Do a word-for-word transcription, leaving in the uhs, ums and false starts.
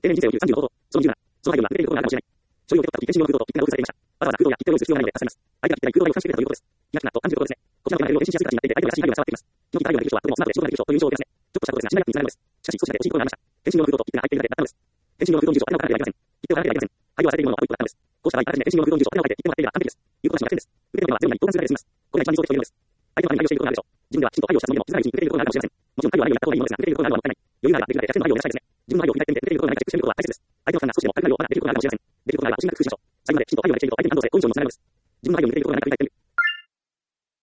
定年人生を有さんじゅうのこと、その理由なら、その背後には受け入れることがあるかもしれない。所有を受け取った時、検診用の空洞と一定が封鎖されていました。わざわざ空洞や一定を用意する必要がないので助かります。相手が一定な空洞代を負担してくれたということです。気がつくなと感じることですね。こちらのメールを返信しやすい形になっていて、相手の優しい配慮が伝わってきます。気の利いた配慮ができる人はとても素直でいる人が多くいます。気の利いた配慮ができる人はという印象を受けますね。ちょっとしたことですが信頼関係につながるのです。ちょっとしたことですが信頼関係につながるのです。しかし、少しだけおしいことがありました。検診用の空洞と一定が入っているだけで、ダメです。検診用の空洞と一定が入っているだけで、返信用の空洞の住所を当てがってはいけません。一定を書かれているものを書くことがダメです。こうした場合、あらかじめ検診用の空洞の住所を当てがって一定を書いていれば完璧です。いうことがしませんです。受け取るのはゼロになり交換するだけで済みます。これが一番理想的というのです。相手の前に配慮していることがあるでしょう。自分ではきちんと配慮したつもりでも、気づかないうちに受けていることがあるかもしれません。もちろん配慮は配慮をやった方がいいものですが、受けていることがあるのはもったいない。余裕があればできるだけ逆転の配慮を出したいですね。自分の配慮を振り返ってみて受けていることがないかチェックしてみることは大切です。相手の負担が少しでも軽くなるよう、あなたできることがあるかもしれません。できることがあれば、心なく工夫しましょう。